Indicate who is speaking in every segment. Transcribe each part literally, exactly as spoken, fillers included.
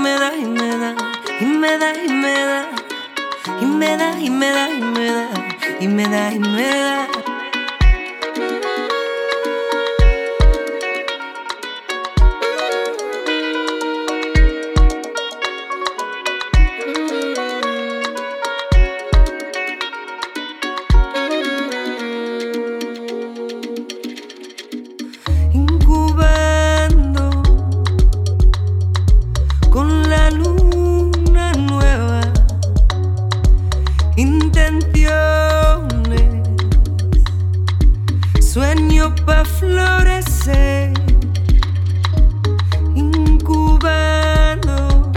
Speaker 1: me da, y me da, y me da, y me da, y me da, y me da, y me da, y me da, y me da. Incubando con la luna nueva, intenciones, sueño pa' florecer. Incubando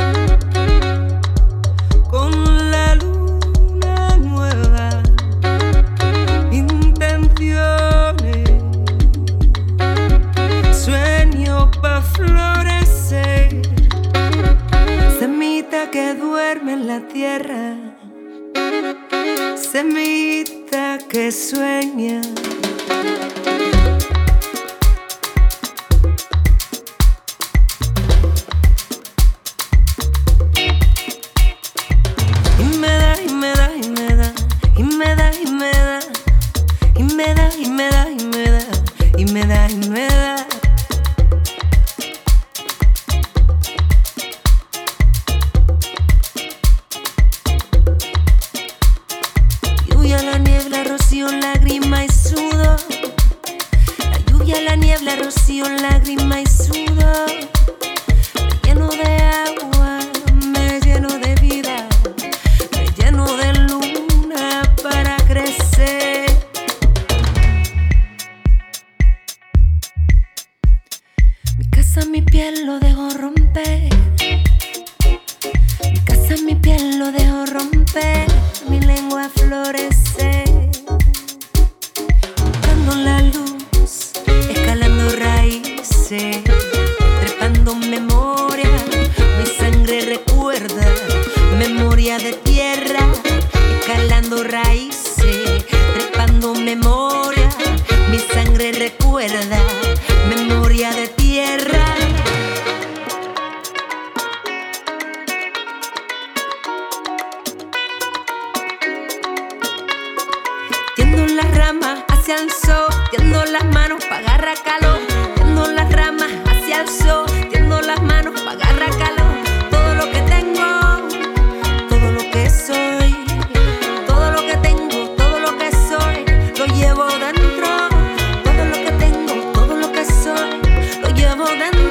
Speaker 1: con la luna nueva, intenciones, sueño pa' florecer. Semita que duerme en la tierra, semita que sueña. Y me da, y me da, y me da, y me da, y me da, y me da, y me da, y me da, y me da, y me da. La niebla, rocío, lágrima y sudor. La lluvia, la niebla, rocío, lágrima y sudor. Me lleno de agua, me lleno de vida, me lleno de luna para crecer. Mi casa, mi piel lo dejo romper. Mi casa, mi piel lo dejo romper. Mi lengua florece, buscando la luz, escalando raíces, trepando memoria. Mi sangre recuerda, memoria de tierra, escalando raíces, trepando memoria. Mi sangre recuerda, memoria de tierra. Tiendo las ramas hacia el sol, tiendo las manos pa' agarrar calor. Tiendo las ramas hacia el sol, tiendo las manos pa' agarrar calor. Todo lo que tengo, todo lo que soy, todo lo que tengo, todo lo que soy, lo llevo dentro. Todo lo que tengo, todo lo que soy, lo llevo dentro.